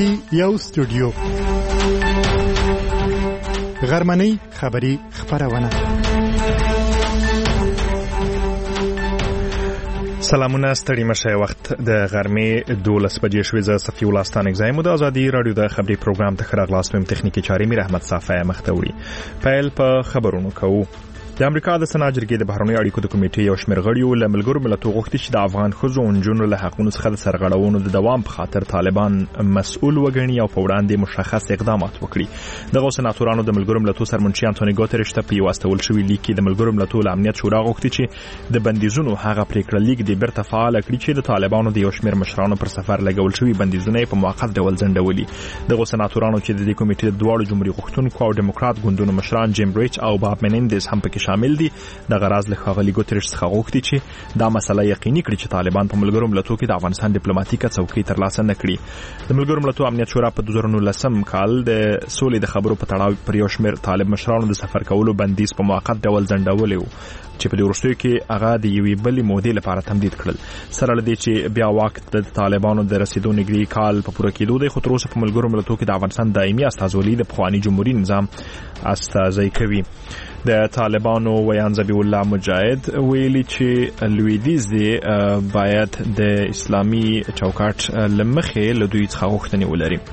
کې یو استودیو غرمنۍ خبری خبرونه. سلامونه، ستړي مشه. وخت د غرمې 12 بجې شوې. زه صفي الله ستانک زایم د ازادي رادیو د خبري پروګرام ته خراغلاس پم تخنیکی چاري میر احمد صافی مختوري. پیل په خبرونو کوو. د امریکا د سنا جرګې د بهرنیو اړیکو د کمیټې یو شمېر غړیو له ملګرو ملتونو غوښتي چې د افغان ښځو او نجونو له حقونو څخه د سرغړونو د دوام په خاطر طالبان مسؤل وګڼي او په وړاندې مشخص اقدامات وکړي. دغه سناتورانو د ملګرو ملتونو سرمنشي انټونی ګوتریش ته په یو استول شوی لیک کې د ملګرو ملتونو امنیت شورا غوښتي چې د بندیزونو هغه پریکړه لیک د بیرته فعال کړي چې د طالبانو د یو شمېر مشرانو پر سفر لګول شوی بندیزونه په موقت ډول ځنډولي. دغه سناتورانو چې د دې کمیټې د دواړو جمهوریت غوښتونکو او ډیموکرات ګوندونو مشران جیم بریچ او باب منندز هم پکې شامل دي، د غراض له ښاغلي ګوتریش څخه غوښتي چې دا مسله یقیني کړي چې طالبان په ملګرو ملتونو کې د افغانستان ډیپلوماټیکه څوکۍ ترلاسه نه کړي. د ملګرو ملتونو امنیت شورا په 2019 کال د سولې د خبرو په تړاو پر یو شمېر طالب مشرانو د سفر کولو بندیز په موقت ډول ځنډولی و چې په وروستیو کې هغه د یوې بلې مودې لپاره تمدید کړل. سره له دې چې بیا وخت د طالبانو د رسیدو نږدې کال په پوره کېدو دی، خو تر اوسه په ملګرو ملتونو کې د افغانستان دایمي استازولي د پخواني جمهوریت نظام استازی کوي. د طالبانو ویان ذبیح الله مجاهد ویلي چې لویدیځ دی باید د اسلامي چوکاټ لمخې له دوی څخه غوښتنې ولري.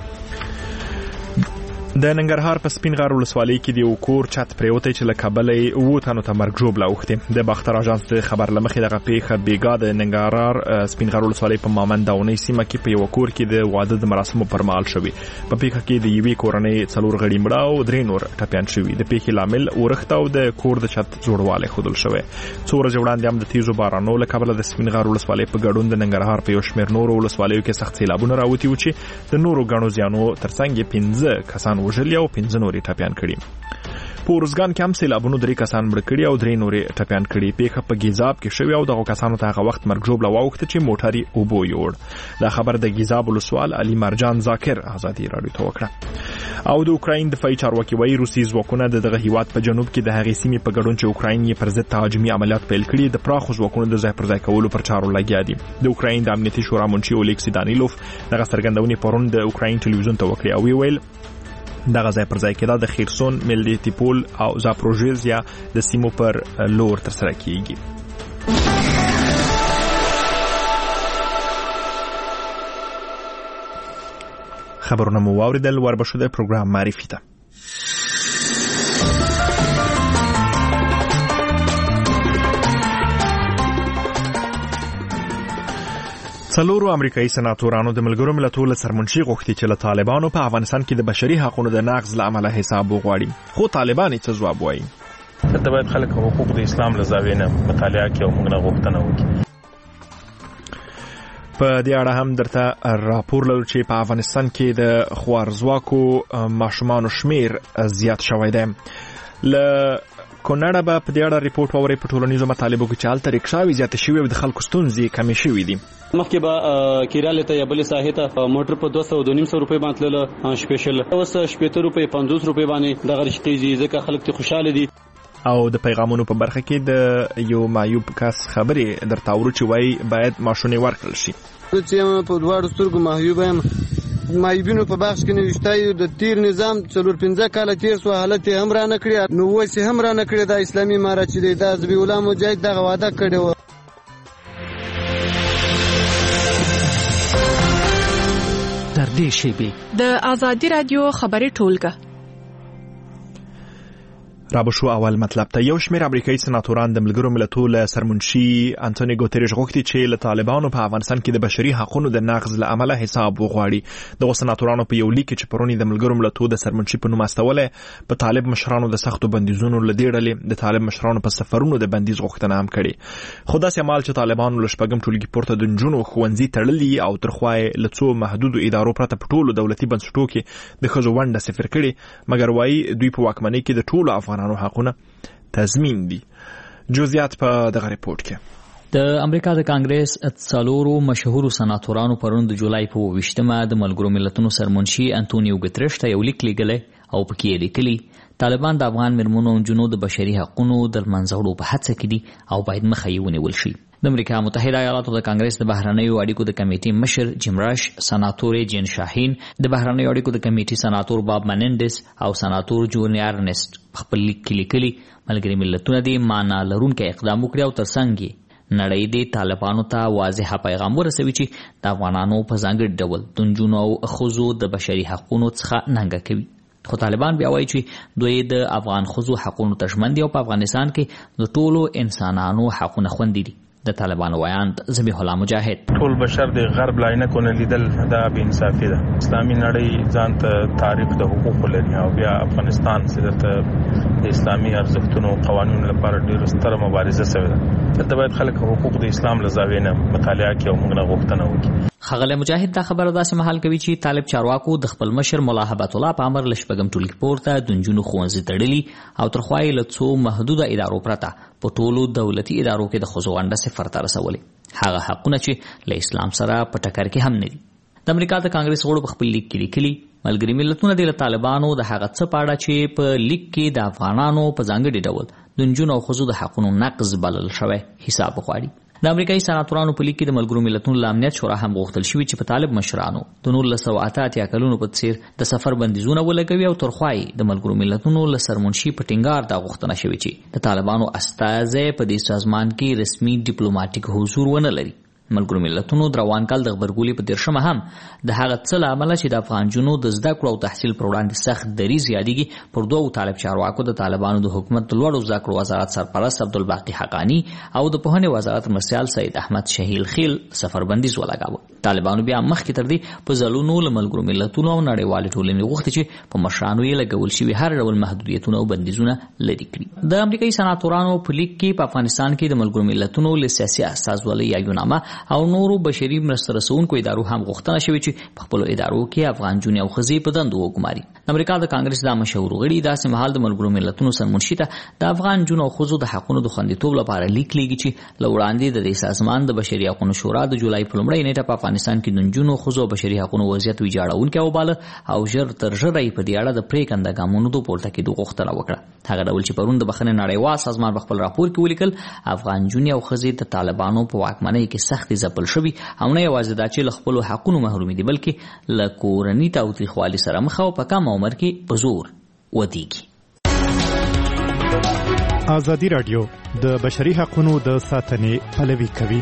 د ننګرهار په سپین غر ولسوالۍ کې د یو کور چت پریوتی چې له کابل یې 7 تنو ته مرګ ژوبله اوښتې. د باختر اژانس د خبر له مخې دغه پیښه بیګا د ننګرهار سپین غر ولسوالۍ په مامنداونۍ سیمه کې په یو کور کې د واده د مراسمو پر مهال شوې. په پیښه کې د یوې کورنۍ 4 غړي مړه او 3 نور ټپیان شوي. د پیښې لامل ورښت او د کور د چت جوړوالی ښودل شوی. څو ورځې وړاندې هم د تیزو بارانو له کبله د سپین غر ولسوالۍ په ګډون د ننګرهار په یو شمېر نورو ولسوالیو کې سخت سیلابونه راوتي وو چې د نورو ګڼو زیانو ترڅنګ 15 کسان وژلي او 15 نورې ټپیان کړي. په ارزګان کې هم سیلابونو 3 کسان مړه کړي او 3 نورې ټپیان کړي. پیښه په ګیزاب کې شوې او دغه کسانو ته هغه وخت مرګ ژوبله واوښته چې موټر یې اوبو یوړ. دا خبر د ګیزاب ولسوال علي مرجان ذاکر ازادي رادیو ته وکړه. او د اوکراین دفاعي چارواکي وایي روسي ځواکونه د دغه هیواد په جنوب کې د هغې سیمې په ګډون چې اوکراین یې پر ضد تهاجمي عملیات پیل کړي د پراخو ځواکونو د ځای پر ځای کولو پر چارو لګیا دي. د اوکراین د امنیتي شورا منشي اولیکسي دانیلوف دغه څرګندونې پرون د اوکراین ټلویزیون ته وکړې او ویل دغه ځای پر ځای کېدا د خیرسون، ملډیټیپول او زاپروژیزیا د سیمو پر لور ترسره کیږي. خبرونه مو واوریدل. وربشو د پروګرام معرفي ته. څلورو امریکایي سناتورانو د ملګرو ملتونو سرمنشي غوښتي چې له طالبانو په افغانستان کې د بشري حقوقو د نقض له امله حساب وغواړي. خو طالبان یې څه ځواب وایي؟ ته باید خلک حقوق د اسلام له زاویې نه مطالعه کړي او موږ نه غوښتنه وکړي. په دې اړه هم درته راپور لرو چې په افغانستان کې د خوارځواکو ماشومانو شمیر زیات شوی دی. له کونړه به په دې اړه ریپورت واورئ. په ټولنیزو مطالبو کې چې هلته رکشاوې زیاتې شوې او د خلکو ستونزې کمې شوې دي. مخکې به کیراله ته یا بلې ساحې ته موټر په 200-250 روپۍ باندې تلله سپیشل، اوس 70 روپۍ 50 روپۍ باندې دغه رښتې ځکه خلک ته خوشاله دي. او د پیغامونو په برخه کې د یو معیوب کس خبرې درته اورو چې وایي باید ماشونې ورکړل شي. چې په دواړو سترګو معیوب یم، معیوبینو په بخش کې نوشتای د تیر نظام 4-5 کال تیر سو حالت هم را نه کړی، نو وایي هم را نه کړی. د اسلامي امارت چې د ذبیح الله مجاهد دغه وعده کړی و. در دې شیبې د ازادي رادیو خبري ټولګه رابشو اول مطلب ته. یو شمېر امریکایي سناتوران د ملګرو ملتونو له سرمنشي انټونی ګوتریش غوښتي چې له طالبانو په افغانستان کې د بشري حقوقو د نقض له امله حساب وغواړي. دغه سناتورانو په یو لیک چې پرونی د ملګرو ملتونو د سرمنشي په نوم استوله په طالب مشرانو د سختو بندیزونو له دې ډلې د طالب مشرانو په سفرونو د بندیز غوښتنه هم کړې. خو داسې عمل چې طالبانو له شپږم ټولګي پورته د نجونو ښوونځي تړلي او تر خوا یې له څو محدودو ادارو پرته په ټولو دولتي بنسټونو کې د ښځو ونډه صفر کړې، مګر وایي دوی په واکمنۍ کې د ټولو افغانانو حقونه تضمین دي. جزئیات په دغه ریپورت کې. د امریکا د کانګرس څلورو مشهورو سناتورانو پرون د جولای په 28مه د ملګرو ملتونو سرمنشي انټونیو ګوتریش ته یو لیک لیږلی او پکې لیکلي طالبان د افغان میرمنو او نجونو د بشري حقوقو د منځوړو په هڅه کې دي او باید مخه یې ونیول شي. د امریکا متحده ایالاتو د کانګرس د بهرنیو اړیکو د کمیټې مشر جیم راش، سناتور جین شاهین، د بهرنیو اړیکو د کمیټې سناتور باب منندس او سناتور جونیار نست خپل لیک کې لیکلي ملګري ملتونه دې معنا لرونکي اقدام وکړي او ترڅنګ نړۍ دې طالبانو ته واضح پیغام ورسوي چې د افغانانو په ځانګړي ډول د نجونو او ښځو د بشري حقوقو څخه ننګه کوي. خو طالبان بیا وایي چې دوی د افغان ښځو حقوقو ته ژمن دي او په افغانستان کې د ټولو انسانانو حقونه خوندي دي. د طالبانو ویاند ذبیح الله مجاهد: ټول بشر د غرب لاینکونه لیدل دا بې انصافي ده. اسلامي نړۍ ځان ته تعریف د حقوقو لري او بیا افغانستان چې د اسلامي ارزښتونو او قوانینو لپاره ډېره ستره مبارزه شوې ده. دلته باید خلک حقوق د اسلام له زاویې نه مطالعه کړي او موږ نه غوښتنه وکړي. ښاغلی مجاهد دا خبره داسې مهال کوي چې طالب چارواکو د خپل مشر ملا هبت الله په امر له شپږم ټولګي پورته د نجونو ښوونځي تړلي او تر خوا یې له څو محدوده ادارو پرته په ټولو دولتي ادارو کې د ښځو ونډه صفر ته رسولې، هغه حقونه چې له اسلام سره په ټکر کې هم نه دي. د امریکا د کانګرس غړو په خپل لیک کې لیکلي ملګري ملتونه د طالبانو د هغه څه په اړه چې په لیک کې د افغانانو په ځانګړي ډول د نجونو او ښځو د حقونو نقض بلل شوی حساب وغواړي. د امریکایي سناتورانو په لیک کې د ملګرو ملتونو له امنیت شورا هم غوښتل شوي چې په طالب مشرانو د 1988 کلونو په څیر د سفر بندیزونه ولګوي او ترخوا یې د ملګرو ملتونو له سرمنشي په ټینګار دا غوښتنه شوې چې د طالبانو استازی په دې سازمان کې رسمي ډیپلوماټیک حضور ونه لري. ملګرو ملتونو د روان کال د غبرګولي په 13 هم د هغه څه له امله چې د افغان جنو د زده کړو او تحصیل پر وړاندې سخت دریځ یادېږي پر دوو طالب چارواکو د طالبانو د حکومت د لوړو زده کړو وزارت سرپرست عبدالباقي حقانی او د پوهنې وزارت مرسیال سید احمد شهیل خیل سفر بندیز ولګاوه. طالبانو بیا مخکې تر دې په ځلونو له ملګرو ملتونو او نړیوالې ټولنې غوښتي چې په مشرانو یې لګول شوي هر ډول محدودیتونه او بندیزونه لرې کړي. د امریکایي سناتورانو په لیک کې په افغانستان کې د ملګرو ملتونو له سیاسي استازولۍ یاګونامه او نورو بشري مرسته رسونکو ادارو هم غوښتنه شوې چې په خپلو ادارو کې افغان جونې او ښځې په دندو وګماري. امریکا د کانګرس د مشهور غړي داسې مهال د ملګرو ملتونو سرمنشي ته د افغان جونو او ښځو د حقونو د خوندیتوب لپاره لیک لیږي چې له وړاندې د دې سازمان د بشري حقونو شورا د جولای په لومړۍ نیټه په افغانستان کې د نجونو، ښځو او بشري حقونو وضعیت ویجاړونکی وباله او ژر تر ژره یې په دې اړه د پرېکنده ګامونو د پورته کېدو غوښتنه وکړه. هغه ډول چې پرون د بخښنې نړیوال سازمان په خپل راپور کې ولیکل افغان جونې او ښځې د طالبانو په واکمنۍ کې سختې ځپل شوي او نه یوازې دا چې له خپلو حقونو محرومې دي بلکې له کورني تاوتریخوالي سره مخ او په کم عمر کې په زور ودیږي. ازادي راډیو د بشري حقوقو د ساتنې پلوي کوي.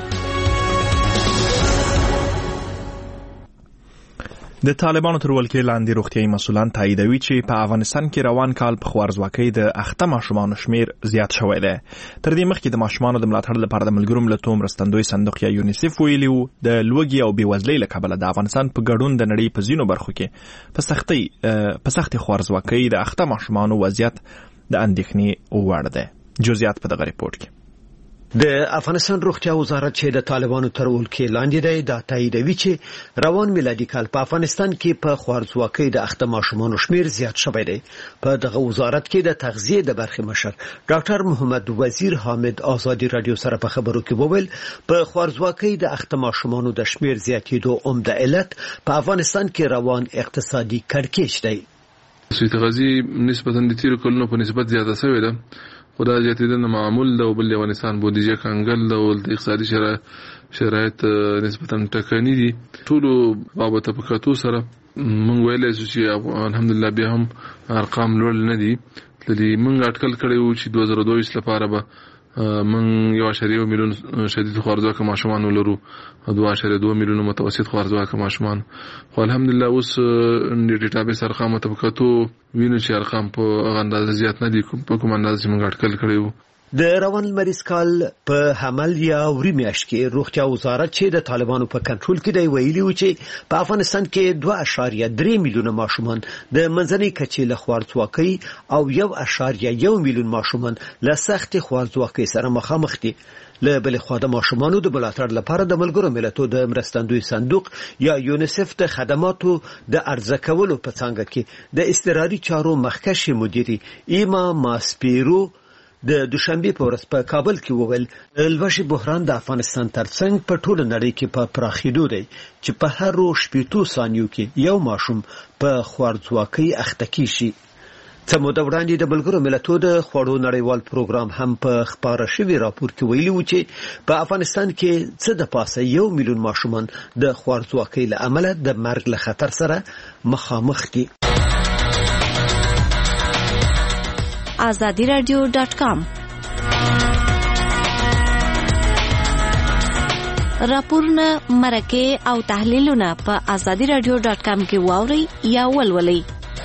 د طالبانو تر ولکې لاندې روغتیايي مسؤلان تاییدوي چې په افغانستان کې روان کال په خوارځواکۍ د اخته ماشومانو شمیر زیات شوی دی. تر دې مخکې د ماشومانو د ملاتړ لپاره د ملګرو ملتونو مرستندوی صندوق یا یونیسف ویلي و د لوږې او بېوزلۍ له کبله د افغانستان په ګډون د نړۍ په ځینو برخو کې په سختې خوارځواکۍ د اخته ماشومانو وضعیت د اندېښنې وړ دی. جزئیات په دغه ریپورت کې. د افغانستان روغتیا وزارت چې د طالبانو تر ولکې لاندې دی دا تاییدوي چې روان میلادي کال په افغانستان کې په خوارځواکۍ د اخته ماشومانو شمیر زیات شوی دی. په دغه وزارت کې د تغذیه د برخې مشر ډاکټر محمد وزیر حامد ازادي رادیو سره په خبرو کې وویل په خوارځواکۍ د اخته ماشومانو د شمیر زیاتېدو عمده علت په افغانستان کې روان اقتصادي کړکېچ دی. تغذیه نسبتاً د تیرو کلونو په نسبت زیاته شوې ده. خدا زیاتېدنه معمول ده او بل افغانستان بودیجه کنګل ده او د اقتصادي شرایط نسبتاً ټکني دي. ټولو بابته په کتو سره موږ ویلی شو چې الحمدلله بیا هم ارقام لوړ نه دي. موږ اټکل کړی و چې 2022 لپاره به موږ 1.1 میلیون شدید خوارځواکه ماشومان ولرو، 2.2 میلیون متوسط خوارځواکه ماشومان. خو الحمدلله اوس د ډیټابیس ارقام ته په کتو وینو چې ارقام په اندازه زیات نه دي په کوم اندازه چې موږ اټکل کړی وو. د روان لمریز کال په حمل یا وری میاشت کې روغتیا وزارت چې د طالبانو په کنټرول کې دی ویلي و چې په افغانستان کې 2.3 میلیون ماشومان د منځنۍ کچې له خوارځواکۍ او 1.1 میلیون ماشومان له سخت خوارځواکۍ سره مخامخ دي. له بل خوا د ماشومانو د ملاتړ لپاره د ملګرو ملتونو د مرستندوی صندوق یا یونیسف د خدماتو د ارزه کولو په څنګه کې د اضطراري چارو مخکښ مدیري ایما ماسپیرو د دوشنبه په ورځ په کابل کې وویل لوږې بحران د افغانستان ترڅنګ په ټوله نړۍ کې په پراخېدو دی چې په هر 8 ثانیو کې یو ماشوم په خوارځواکۍ اخته کیږي. څه موده وړاندې د ملګرو ملتونو د خوړو نړیوال پروګرام هم په خبره شوی راپور کې ویلي و چې په افغانستان کې څه د پاسه 1 میلیون ماشومان د خوارځواکۍ له امله د مرګ له خطر سره مخامخ دي. azadiradio.com راپورونه مرکه او تحلیلونه په azadiradio.com کې واوري یا ولولئ.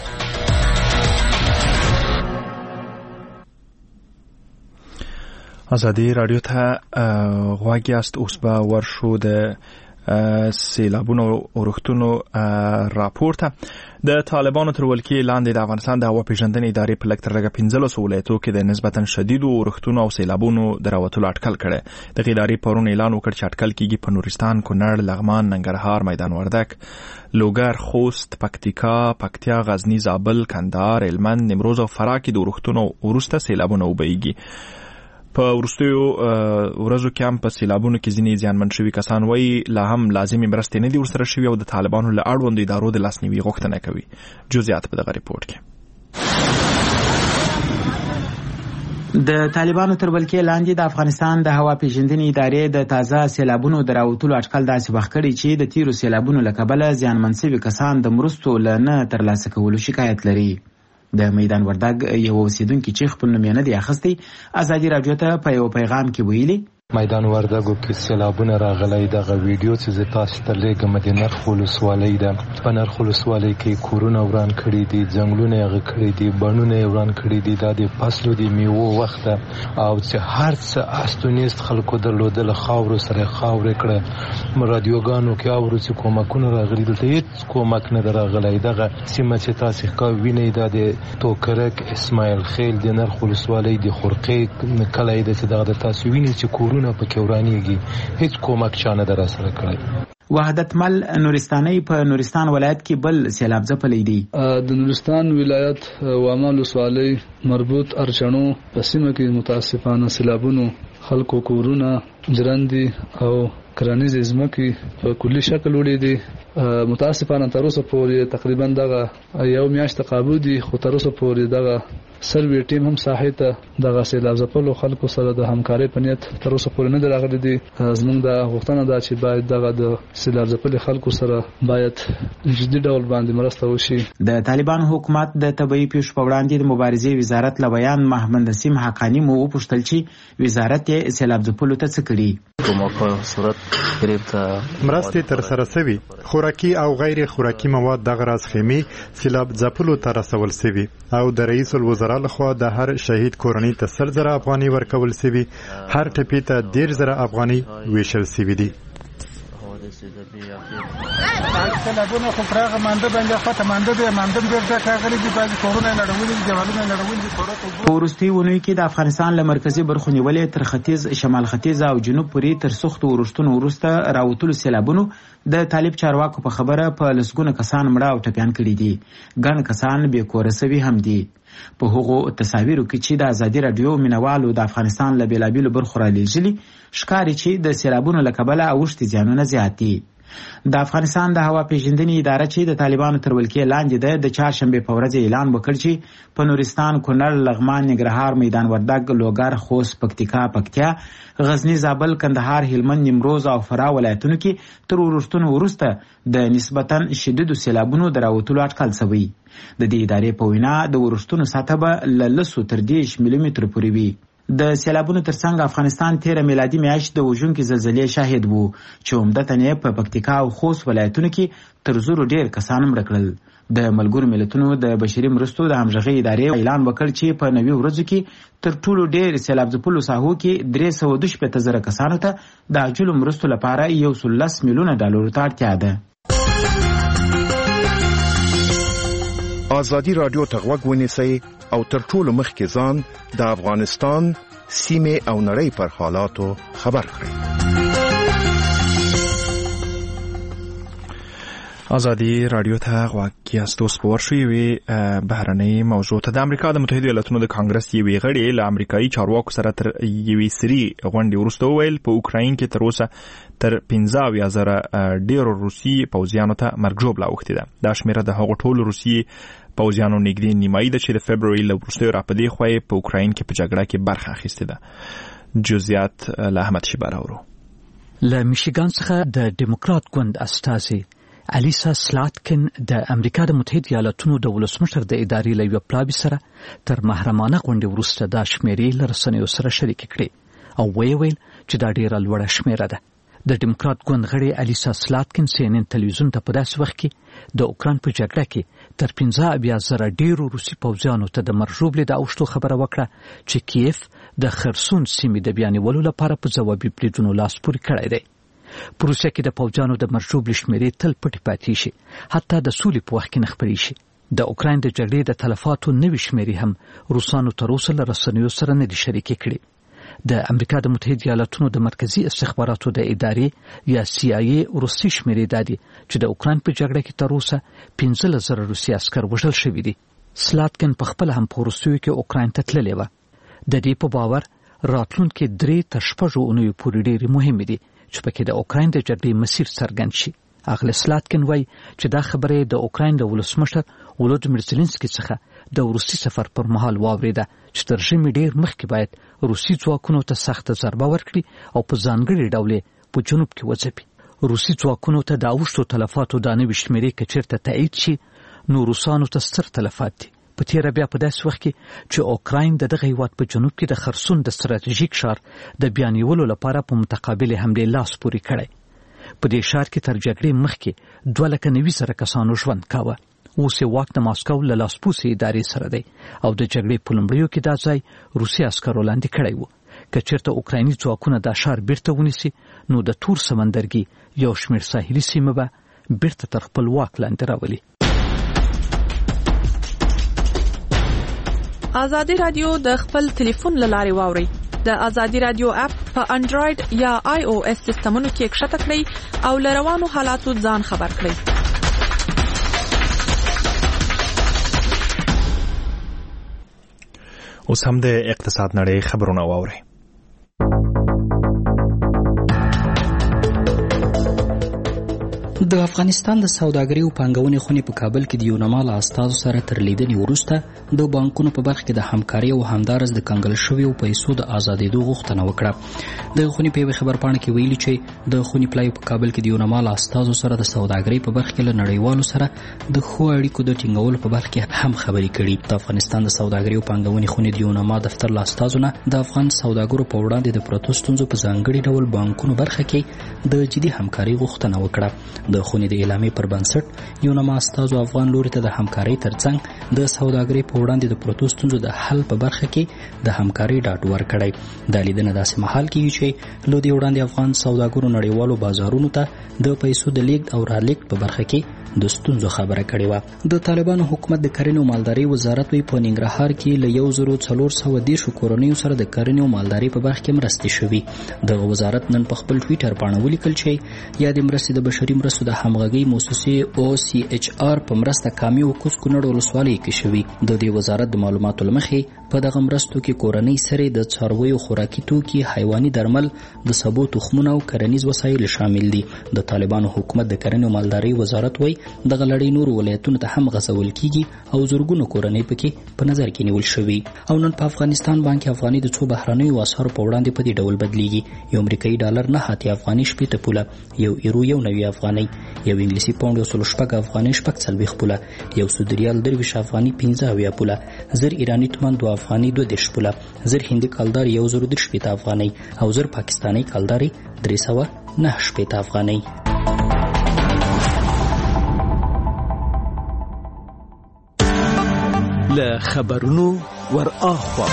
ازادي رادیو ته غواړی است اوس به ورشو د سیلابونو او رختونو راپورته. د طالبانو تر ولکې لاندې د افغانستان د هوا پیژندنې ادارې په لږ تر لږه 15 ولایتو کې د نسبتا شدیدو رختونو او سیلابونو د راوتلو اټکل کړي. د ادارې پرون اعلان وکړ چې اټکل کیږي په نورستان، کونړ، لغمان، ننګرهار، میدان وردک، لوګر، خوست، پکتیکا، پکتیا، غزنی، زابل، کندهار، هلمند، نیمروز او فراه کې د رختونو ورسته سیلابونه وبېږي. په ورستیو ورځو کې هم په سیلابونو کې ځینې زیانمن شوي کسان وایي لا هم لازمي مرستې نه دي ورسره شوي او د طالبانو له اړوندو ادارو د لاسنیوي غوښتنه کوي. جزئیات په دغه ریپورت کې. د طالبانو تر ولکې لاندې د افغانستان د هوا پیژندنې ادارې د تازه سیلابونو د راوتلو اټکل داسې وخت کړی چې د تیرو سیلابونو له کبله زیانمن شوي کسان د مرستو له نه ترلاسه کولو شکایت لري. د میدان وردګ یو اوسیدونکي چې خپل نوم یې نه دی اخیستی ازادي رادیو ته په یو پیغام کې ویلي میدان وردګو کې سیلابونه راغلي. دغه ویډیو چې تاسو ته لګم د نرخ ولسوالۍ ده. په نرخ ولسوالۍ کې کورونه وران کړي دي، ځنګلونه یې کړي دي، بڼونه یې وران کړي دي. د فصلو د میوه وخت او چې هر څه استونیست خلکو درلودل خاور سره خاور کړه. رادیوګانو کې اورو چې کومکونه راغلي دي، هیڅ کومک نه راغلی. دغه سیمه چې تاسو ښه وینئ د توکرک، اسماعیل خیل، د نرخ ولسوالۍ د خورقې کلی ده چې دغه تاسو وینئ چې کورونه په کورانیږي، هیڅ کومک چانه در سره کړی. وحدت مل نورستاني په نورستان ولایت کې بل سیلاب ځپلی دی. د نورستان ولایت وامل ولسوالۍ مربوط ارچنو په سیمه کې متاسفانه سیلابونو خلکو کورونه جرندي او کرنیز ځمکې په کلی شکل وړي دي. متاسفانه تر اوسه پورې تقریبا دغه یو میاشت قابو دي، خو تر اوسه پورې دغه سروي ټیم هم ساحې ته دغه سیلاب ځپلو خلکو سره د همکارۍ په نیت تر اوسه پورې نه دی راغلی دي. زموږ د غوښتنه ده چې باید دغه د سیلاب ځپلو خلکو سره باید جدي ډول باندې مرسته وشي. د طالبان حکومت د طبي پیښو په وړاندې د مبارزې وزارت له بیان محمد نسیم حقانی مو وپوښتل چې وزارت یې سیلاب ځپلو ته څه کړي. مرستې تر سره شوي، خوراکي او غیر خوراکي مواد دغه راز خیمې سیلاب ځپلو ته رسول شوي او د رئیس الوزرا لخوا د هر شهید کورنۍ ته 100,000 افغانۍ ورکول شوي، هر ټپي ته 10,000 افغانۍ ویشل شوي دي. سیلابونه خو پراخه مانده باندې خاطر مانده دي ډېر ځکه غلي دي، بعضې کورونه نړولي دي، دیوالونه نړولي دي. په وروستیو اونیو کې د افغانستان له مرکزي برخو نیولې تر ختیځ، شمال ختیځ او جنوب پورې تر سختو ورښتونو وروسته راوتلو سیلابونو د طالب چارواکو په خبره په لسګونه کسان مړه او ټپیان کړي دي. ګڼ کسان بې کوره سوي هم دي. په هغو تصاویرو کې چې د ازادي رادیو مینوالو د افغانستان له بېلابېلو برخو رالیږلي ښکاري چې د سیلابونو له کبله اوښتي زیانونه زیات دي. د افغانستان د هوا پیژندنې اداره چې د طالبانو تر ولکې لاندې ده د چهارشنبې په ورځ اعلان وکړ چې په نورستان، کونړ، لغمان، ننګرهار، میدان وردګ، لوګر، خوست، پکتیکا، پکتیا، غزنی، زابل، کندهار، هلمند، نیمروز او فراه ولایتونو کې تر ورښتونو وروسته د نسبتا شدیدو سیلابونو د راوتلو اټکل شوی. د دې ادارې په وینا د ورښتونو سطحه به له 10 تر 10 ملیمترو پورې وي. د سیلابونو ترڅنګ افغانستان 13 میلادي میاشت د وژونکې زلزلې شاهد وو چې عمدتاً یې په پکتیکا او خوست ولایتونو کې تر 100 ډېر کسان مړه کړل. د ملګرو ملتونو د بشري مرستو د همغږۍ ادارې اعلان وکړ چې په 90 ورځو کې تر ټولو ډېر سیلاب ځپلو ساحو کې 312,000 کسانو ته د عاجلو مرستو لپاره 110 میلیونه ډالرو ته اړتیا ده. ازادي رادیو ته غوږ ونیسئ او تر ټولو مخکې ځان د افغانستان سیمه او نړۍ پر حالاتو خبر کړئ. ازادي رادیو ته غوږ یاست. اوس په ورشو یوې بهرنۍ موضوع ته. د امریکا د متحده ایالاتونو د کانګرس یوې غړي له امریکایي چارواکو سره تر یوې سري غونډې وروسته وویل په اوکراین کې تر اوسه تر 15,000 ډیرو روسي پوځیانو ته مرګ ژوبله اوښتې ده. دا شمیره د هغو ټولو روسي پوځیانو نږدې نیمایي ده چې د فبروري له وروستیو راپدې خوا یې په اوکراین کې په جګړه کې برخه اخیستې ده. جزئیات له احمد شیبه راوړو. له میشیګان څخه د ډیموکرات ګوند استازي الیسا سلاتکن د امریکا د متحده ایالاتونو د ولسمشر د ادارې له یوه پلاوي سره تر محرمانه غونډې وروسته دا شمیرې له رسنیو سره شریکې کړې او ویل چې دا ډیره لوړه شمیره ده. د ډیموکرات ګوند غړي الیسا سلاتکن CNN تلویزیون ته په داسې وخت کې د اوکراین په جګړه کې تر 15,000 ډیرو روسي پوځیانو ته د مرژوبلې د اوښتو خبره وکړه چې کیف د خرسون سیمې د بیانولو لپاره په ځوابي بریدونو لاس پورې کړی دی. په روسیه کې د پوځیانو د مرژوبلې شمیرې تل پټې پاتې شي، حتی د سولې په وخت کې نه خپرې شي. د اوکراین د جګړې د تلفاتو نوې شمیرې هم روسانو تر اوسه له رسنیو سره نه دي شریکې کړې. د امریکا د متحده ایالاتونو د مرکزی استخباراتو د ادارې یا CIA وروستي شمیرې دا دي چې د اوکراین په جګړه کې تر اوسه 15,000 روسي عسکر وژل شوي دي. سلاتکن په خپل هم په وروستیو کې اوکراین ته تللې وه. د دې په باور راتلونکي 3 تر 6 اونیو پورې ډېرې مهمې دي چې پکې د اوکراین د جګړې مسیر څرګند شي. اغله سلاتکن وایي چې دا خبره د اوکراین د ولسمشر ولودیمیر زيلنسکي څخه د روسي سفر پر مهال واوریده چې تر ژمي ډېر مخکې باید روسي ځواکونو ته سخته ضربه ورکړي او په ځانګړي ډول په جنوب کې وځپي. روسي ځواکونو ته د اوښتو تلفاتو د نوې شمیرې که چېرته تایید شي نو روسانو ته ستر تلفات دي. په تیره بیا په داسې وخت کې چې اوکراین د دغه هیواد په جنوب کې د خرسون د ستراتیژیک ښار د بیانولو لپاره په متقابل حملې لاس پورې کړی. په دې ښار کې تر جګړې مخکې 2,90,000 کسانو ژوند کاوه. اوس یې واک د ماسکو له لاسپوڅې ادارې سره دی او د جګړې په لومړیو کې دا ځای روسي عسکرو لاندې کړی و. که چېرته اوکرایني ځواکونه دا ښار بیرته ونیسي نو د تور سمندرګي یو شمېر ساحلي سیمه به بیرته تر خپل واک لاندې راولي. ازادي رادیو د خپل ټلیفون له لارې واوري. د ازادي رادیو اپ په انډراید یا iOS سیسټمونو کې کښته کړئ او له روانو حالاتو ځان خبر کړئ. اوس هم د اقتصاد نړۍ خبرونه واورئ. د افغانستان د سوداګرۍ او پانګونې خونې په کابل کې د یو نامعلوم استازو سره تر لیدنې وروسته د بانکونو په برخه کې د همکارۍ او همدارس د کنګل شویو پیسو د آزادېدو غوښتنه وکړه. د خونې په خبر پاڼه کې ویلي چې د خونې پلای په کابل کې د یو نامعلوم استازو سره د سوداګرۍ په برخه کې له نړیوالو سره د ښو اړیکو د ټینګولو په برخه کې هم خبرې کړي. د افغانستان د سوداګرۍ او پانګونې خونې د یو نامعلوم دفتر له استازونه د افغان سوداګرو په وړاندې د پروتو ستونزو په ځانګړي ډول بانکونو برخه کې د جدي همکارۍ غوښتنه وکړه. د خونې د اعلامیې پر بنسټ یو نامعلوم استازو افغان لوري ته د همکارۍ ترڅنګ د سوداګرۍ په وړاندې د پروتو ستونزو د حل په برخه کې د همکارۍ ډاډ ورکړی. د لیدنې داسې مهال کې چې لودي وړاندې افغان سوداګرو نړیوالو بازارونو ته د پیسو د لیږد او رالېږد په برخه کې د ستونزو خبره کړې وه. د طالبانو حکومت د کرنې او مالدارۍ وزارت په ننګرهار کې له 1,410 کورنیو سره د کرنې او مالدارۍ په برخه کې مرستې شوي. د وزارت نن په خپل ټویټر باندې ولیکل چې یادې مرستې د بشري مرستو د همغږي مؤسسې OCHR په مرسته کامي او کوز کونړ ولسوالۍ کې شوي. د دې وزارت د معلوماتو لمخې په دغه مرستو کې کورنۍ سره د څارویو خوراکي توکي، حیواني درمل، د سبو تخمونه او کرنیز وسایل شامل دي. د طالبانو حکومت د کرنې او مالدارۍ وزارت وایي دغه لړۍ نور ولایتونو ته هم غځول کیږي او زرګونو کورنۍ پکې په نظر کې نیول شوي. او نن په افغانستان بانک افغاني د څو بهرنیو اسعارو په وړاندې په دې ډول بدلیږي. یو امریکایي ډالر 9 افغاني 8 پوله، یو یورو 9 افغاني، یو انګلیسي پاوند 106 افغاني 40 پوله، یو سعودي ریال 23 افغاني 15 پوله، زر ایرانی تومان 2 افغاني 2 پوله، زر هندي کالدار 1013 افغاني او زر پاکستاني کالدار 309 افغاني. له خبرونو ور اخوا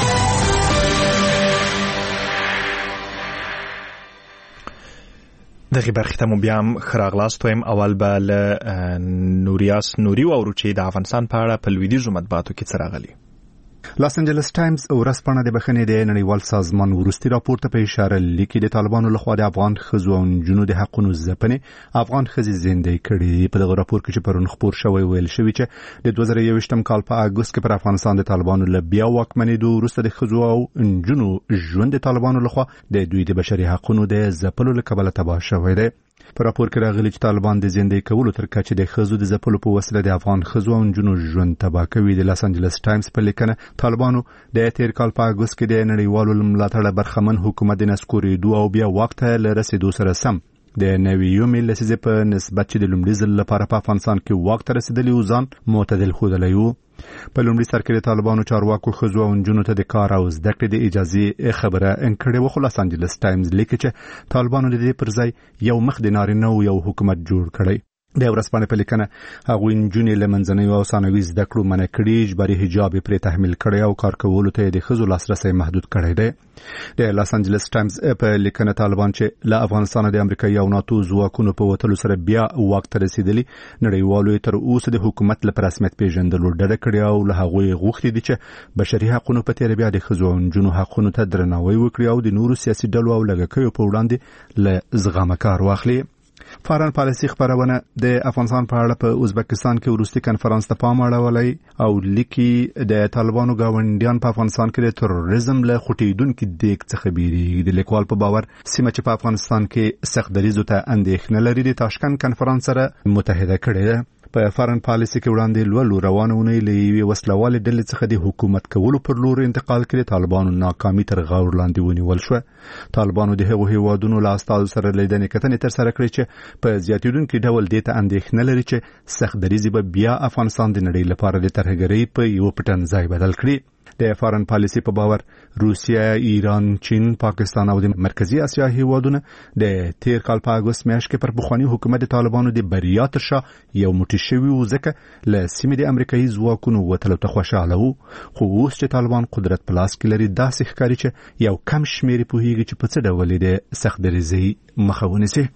دغه برخه ته مو بیا هم خراغلاست وایم. اول به له نوریاس نوري واورو چې د افغانستان په اړه په لویدیځو مطبوعاتو کې څه راغلي. لاس انجلس ټایمز ورځپاڼه د بخښنې د نړیوال سازمان وروستي راپور ته په اشاره لیکي د طالبانو لخوا د افغان ښځو او نجونو د حقونو ځپنې افغان ښځې زندې کړي. په دغه راپور کې چې پرون خپور شوی ویل شوی چې د 2021 کال په اګوست کې پر افغانستان د طالبانو له بیا واکمنېدو وروسته د ښځو او نجونو ژوند د طالبانو لخوا د دوی د بشري حقونو د ځپلو له کبله تباه شوی دی. په راپور کې راغلي چې طالبان د زندې کولو تر کچې د ښځو د ځپلو په وسیله د افغان ښځو او نجونو ژوند تباه کوي. د لاس انجلس ټایمز په لیکنه طالبانو د تیر کال په اګوست کې د نړیوالو ملاتړ برخمن حکومت د نسکورېدو او بیا واک ته له رسېدو سره سم د نوي یومي لسیزې په نسبت چې د لومړي ځل لپاره په افغانستان کې واک ته رسېدلی و ځان معتدل ښودلی و. په لومړي سر کې د طالبانو چارواکو ښځو او نجونو ته د کار او زده کړې د اجازې خبره انکړې وه، خو لاس انجلس ټایمز لیکي چې طالبانو د دې پر ځای یو مخ د نارینه و یو حکومت جوړ کړی. د ورځپاڼې په لیکنه هغوی نجونې له منځنیو او ثانوي زده کړو منع کړي، اجباري حجاب یې پرې تحمیل کړی او کار کولو ته یې د ښځو لاسرسی محدود کړی دی. د لاس انجلس ټایمز په لیکنه طالبان چې له افغانستان د امریکایي او ناتو ځواکونو په وتلو سره بیا واک ته رسېدلي، نړیوالو تر اوسه د حکومت له رسمیت پیژندلو ډډه کړې او له هغوی غوښتي دي چې بشري حقونو په تېره بیا د ښځو او نجونو حقونو ته درناوی وکړي او د نورو سیاسي ډلو او لږکیو په وړاندې له زغمه کار واخلي. فارن پالیسي خبرونه د افغانستان په اړه په ازبکستان کې وروستي کنفرانس ته پام اړولی او لیکي د طالبانو ګاونډیان په افغانستان کې د تروریزم له خوټېدونکي دیګ څخه بیریږي. د لیکوال په باور سیمه چې په افغانستان کې سخت دریځو ته اندېښنه لري د تاشکند کنفرانس سره متحده کړې ده. په فارن پالیسي کې وړاندې لولو روانه ونې له یوې وسلوالې ډلې څخه د حکومت کولو پر لور انتقال کې د طالبانو ناکامي تر غور لاندې ونیول شوه. طالبانو د هغو هیوادونو له استازو سره لیدنې کتنې ترسره کړې چې په زیاتېدونکي ډول دې ته اندېښنه لري چې سخت دریځي به بیا افغانستان د نړۍ لپاره د ترهګرۍ په یو پټن ځای بدل کړي. د فارن پالیسي په باور روسیه، ایران، چین، پاکستان او د مرکزی اسیا هیوادونه د تیر کال په اګوست میاشت کې پر پخوانی حکومت د طالبانو د بریا تر شا یو موټی شوي و، ځکه له سیمې د امریکایي ځواکونو وتلو ته خوشاله وو. خو اوس چې طالبان قدرت په لاس کې لري، داسې ښکاري چې یو کم شمېر پوهیږي چې په څه ډول د سخت دریځۍ مخه ونیسي.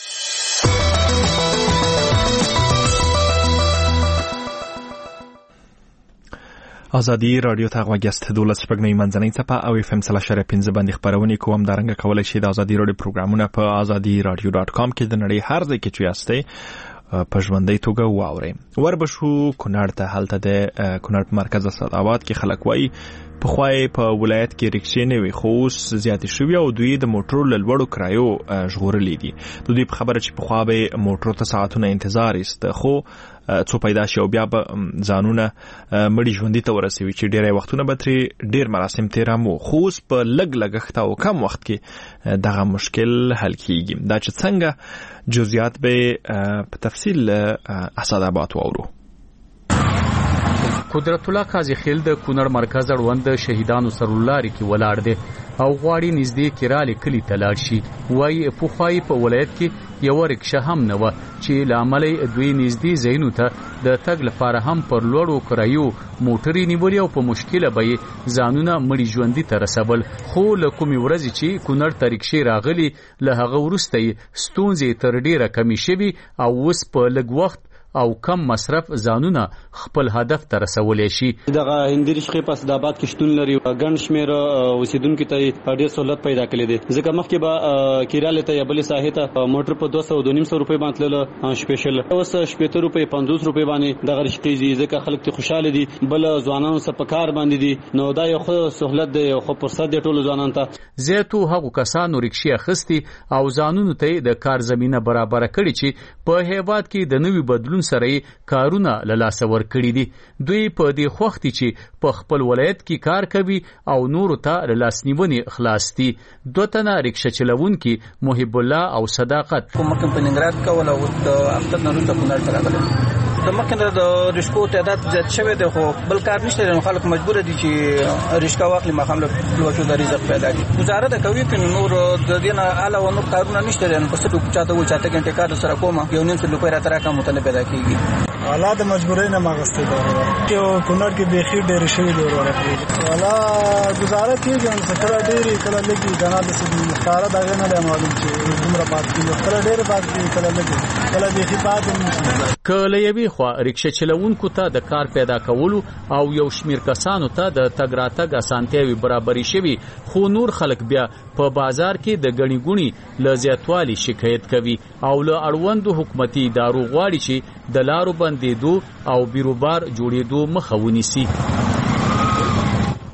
ازادي رادیو ته غوږیاست. 12 شپږ منځنۍ څپه او FM 3.5 باندې خبرونه کوم. دارنګه کولای شئ د ازادي رادیو پروګرامونه په azadiradio.com کې د نړۍ هر ځای کې چې یاستئ په ژوندۍ توګه واورئ. وربشو کونړ ته، هلته د کونړ په مرکز اسداباد کې خلک وایي پخوای په ولایت کې رکشې نه وي، خو اوس زیاتې شوي او دوی د موټرو له لوړو کرایو ژغورلي دي. د دوی په خبره چې پخوا به موټرو ته ساعتونه انتظار ایست، خو څو پیدا شي او بیا به ځانونه مړي ژوندي ته ورسوي چې ډېری وختونه به ترې ډېر مراسم تېرامو، خو اوس په لږ لګښت او کم وخت کې دغه مشکل حل کیږي. دا چې څنګه جزئیات به په تفصیل اسداباد واورو. قدرت الله قاضي خیل د کونړ مرکز اړوند شهیدانو سرلاري کې ولاړ دی او غواړي نږدې کراله کلی تلاړ شي. وایي پخوای په ولایت کې یو رکشه هم نه و چې لامل دوی نږدې زینو ته د تګ لپاره هم پر لوړو کرایو موټرې نیولې او په مشکله به ځانونه مړي ژوندي ته رسول. خو له کومې ورځې چې کونړ ته رکشې راغلي، له هغه وروسته ستونزې تر ډیره کمې شوي او اوس په لږ وخت او کم مصرف ځانونه خپل هدف ته رسولای شي. دغه هندي رشقې په اسداباد کې شتون لري، ګڼ شمېر اوسیدونکو ته ډېر سہولت پیدا کړی دی. ځکه مخکې به کیراله ته یا بلې ساحې ته موټر په 200-250 روپۍ باندې تلله سپیشل، اوس 70 روپۍ 50 روپۍ باندې دغه رشقې دي، ځکه خلک ته خوشاله دي. بل ځوانانو سره په کار باندې دي، نو دا یو سہولت دی، خو فرصت دی ټولو ځوانانو ته. زیاتو هغو کسانو رکشې اخیستي او ځانونو ته د کار زمینه برابر کړي چې په هیواد کې د نوي بدلون سره کارونه له لاسه ورکړي دي. دوی په دې خوښتي چې په خپل ولایت کې کار کوي او نورو ته له لاسنیونې خلاص دي. دوه تنه رکشه چلوونکي محب الله او صداقت کوم په ننګرهار کې ولا د اختر نه روته کونړ ته راغلي. د مخکې د رشقو تعداد زیات شوی دی، خو بل کار نشته، نو خلک مجبور دي چې رشقه واخلي مخام له لوچو د رزق پیدا کړي. گزاره د کوي چې نور د دینه علاوه نور کارونه نشته، نو په څه چاته و چاته کې کار سره کومه یو نیم څه لوپای را تر کومه ته پیدا کیږي. حالات مجبورۍ نه ماغسته دي چې کونړ کې بيخي ډېر شوی دی ورته والا گزاره کیږي، نو څه ډېر کله لګي غنا د څه مختاره دغه نه معلوم چې عمره پات کیږي، کله ډېر پات کیږي، کله لګي، کله بيخي پات نه. کله یوې خوا رکشه چلوونکو ته د کار پیدا کولو او یو شمیر کسانو ته د تګ راتګ اسانتیاوي برابرې شوي، خو نور خلک بیا په بازار کې د غني ګونی له زیاتوالي شکایت کوي او له اړوندو حکومتي ادارو غواړي چې د لارو بندېدو او بیروبار جوړېدو مخه ونیسي.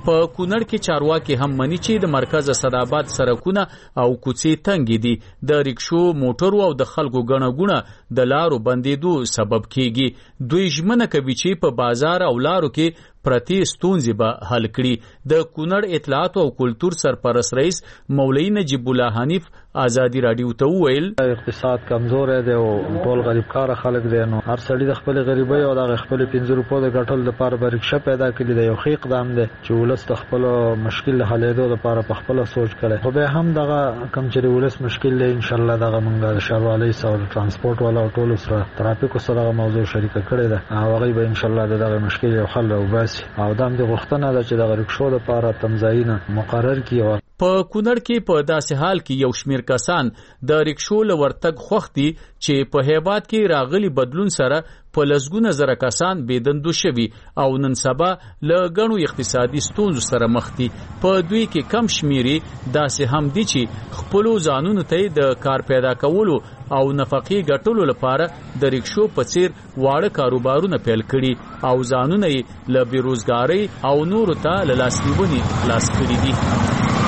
په کونړ کې چارواکي هم مني چې د مرکز صداباد سرکونه او کوڅې تنګې دي د ریکشو موټرو او د خلکو ګڼه ګوڼه د لارو بندېدو سبب کیږي دوی ژمنه کوي چې په بازار او لارو کې پرتی ستونزې به حل کړي د کونړ اطلاعات او کلتور سرپرست رئیس مولوی نجیب الله حنیف آزادی رادیو ته وویل اقتصاد کمزور دی او ټول غریب کار خلک دي نو هر سړی د خپل غریبۍ او د خپل 15 روپو د ګټل لپاره بریښه پیدا کړي دی یو ښه اقدام دی چې ولس د خپل مشکل حلېدو لپاره په خپل سوچ کړي خو به هم دغه کم چې ولس مشکل دی ان شاء الله دغه موږ د شاروالۍ سره ترانسپورت والا ټول سره ترافیک سره موضوع شریک کړي ده او هغه به ان شاء الله دغه مشکل یو حل وباسي او دام د غوښتنه ده چې د ریکشو لپاره تمځایونه مقرر کړي په کونړ کې په داسې حال کې یو شمیر کسان د ریکشو لورتګ خوختي چې په هیواد کې راغلي بدلون سره په لسګونه زره کسان بيدندو شوي او نن سبا له غنو اقتصادي ستونزو سره مخ دي په دوی کې کم شمیري داسې هم دي چې خپل ځانونو ته د کار پیدا کولو او نفقې ګټلو لپاره د ریکشو په څیر واړه کاروبارونه پیل کړي او ځانونه یې له بیروزګارۍ او نورو ته له لاسنیونې خلاص کړي دي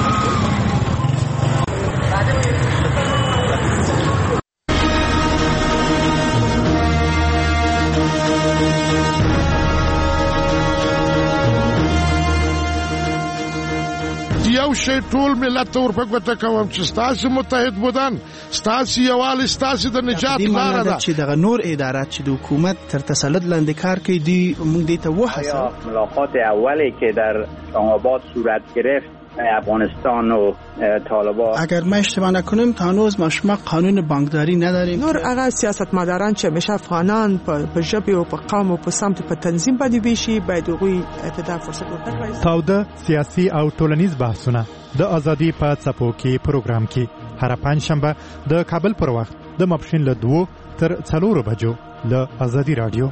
یو شی ټول ملت ته ورپګوته کوم چې ستاسو متحد بودن ستاسو یوال ستاسو د نجات لاره ده چې دغه نور ادارات چې د حکومت تر تسلط لاندې کار کوي دی موږ دې ته وحسه ملاقات اولی که در آباد صورت گرفت افغانستان و طالبان اگر ما اشتباه نکنیم تا هنوز ما شما قانون بانکداری نداریم نور هغه سیاستمداران چې همیشه افغانان په ژبه او په قوم او په سمت په تنظیم باندې ویشي باید هغوی ته فرصت ورکړي تاوده سیاسي او ټولنیز بحثونه د ازادي په څپو کې پروګرام کې هر پنځشنبه د کابل پر وخت د ماپښین له 2 تر 4 بجو له ازادي رادیو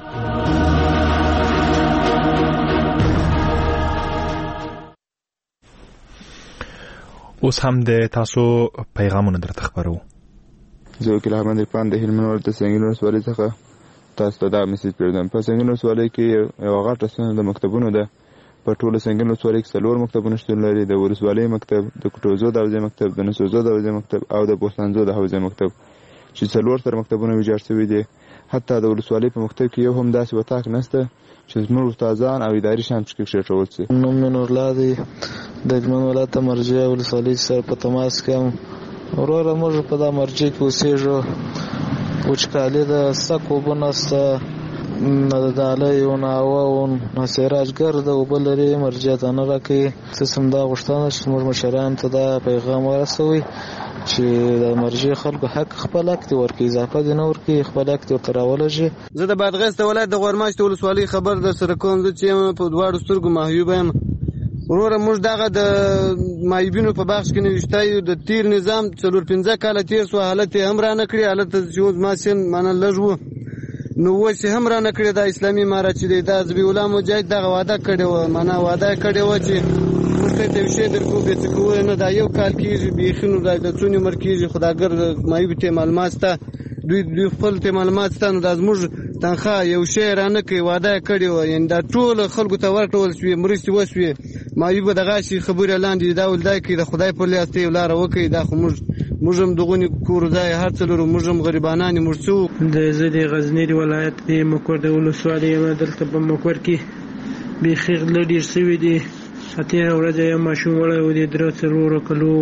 اوس هم د تاسو پیغامونه درته خبرو زه وکیل احمد عرفان د هلمند ولایت سنگین ولسوالۍ څخه تاسو ته دا میسج پرېږدم په سنگین ولسوالۍ کې یو غټه سیمه د مکتبونو ده په ټوله سنگین ولسوالۍ کې 4 مکتبونه شتون لري د ولسوالۍ مکتب د کوټوزو د حوزې مکتب د نسوزو د حوزې مکتب او د بوسنځو د حوزې مکتب چې 4 تر مکتبونه ویجاړ شوي دي حتی د ولسوالۍ په مکتب کې یو هم داسې وطاق نشته چې زموږ استادان او اداري شان پکې کېښول شي نوم مې نورالله دی د هلمند ولایت مرجع ولسوالۍ سره په تماس کې یم وروره موږ په دا مرجع کې اوسېږو وچکالي ده سک اوبه نشته نه د دالۍ و نه هوا و نه سیراج ګرد اوبه لري مرجع ته نه راکوي څه هم دا غوښتنه چې زموږ مشرانو ته دا پیغام ورسوئ چې د مرجع خلکو حق خپل حق دی ورکړي اضافه دي نه ورکړي خپل حق دی ورته راولږي زه د بادغیس د ولایت د غورماشت ولسوالۍ خبر در سره کوم چې په دواړو سترګو محیوب یم وروره موږ دغه د مایبینو په بخش کې نوشتایو د تیر نظام 4-5 کاله تیر سو حالت هم را نه کړی حالت چې ما سین مانه لږ نو اوس هم را نه کړی د اسلامي امارت چې د حزب الله مجاهد دغه وعده کړی و معنا وعده کړی و چې موږ ته شی درکو به څه کوو نه دا یو کال کېږي بیخینو د څونی مر کېږي خداګر مایب ته معلومات ته دوی خپل ته معلومات ستانو د زموږ تنخواه یو شی را نه کوي وعده کړی و یعنی دا ټول خلکو ته ورټول شوی مرستې وشوي مایب دغه شي خبره لاندې دا ولدای کې د خدای په لیاست یو لار وکي دا خو موږ هم دغونی کور ځای هر څلور موږ هم غریبانان مرسو د زید غزنی ولایت د مکور د ولسوالۍ دلته په مکور کې بیخي لډیر سوي دي اته ورځې یو ماشوم وړي و دي 3 کلو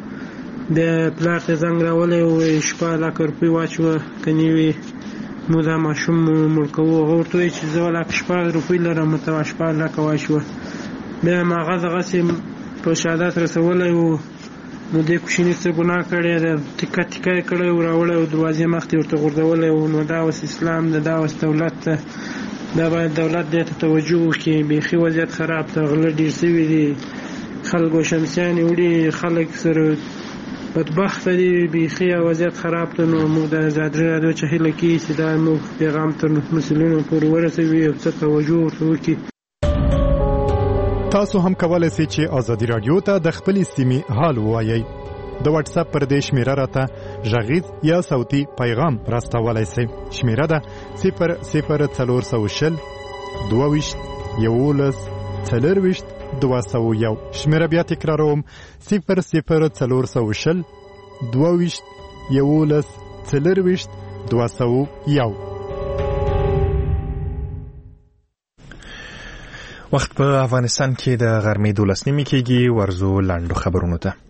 د پلار ته زنګ راولې او شپه لا کرپي واچو کني وي مو دا ماشوم ملکو غوړتوي چې زه لا شپه روپی لرم متوا شپه لا کوي شو بیا ما غزم په شهادت رسولې او نو د کوشنی څه ګناه کړی د ټیکا کړی او راوړی او دروازې مخته ورته غورځولې او نو دا وس اسلام دا وس دولت دا باید دولت دې ته توجه وکړي بيخي وضعیت خراب ته غل ډیر سوي دي خلکو شمسيان وړي خلک سره بدبخت دي بيخي وضعیت خراب ته نو موږ د آزاد رادیو چې هله کې چې دا موږ پیغام تر مسلمانانو پورې ورسوي او څه توجه ورته وکړي تاسو هم کولای شئ چې ازادي رادیو ته د خپل سیمې حال ووایي د واتس اپ پر دې شمیره راته ژغیز یا صوتي پیغام راستولای شئ شمیره ده 00420 22 14 201. شمیره بیا تکراروم 00420 22 11 40 201. وخت په افغانستان کې د غرمې 12 نیمې کېږي. ورزو لاندو خبرونو ته.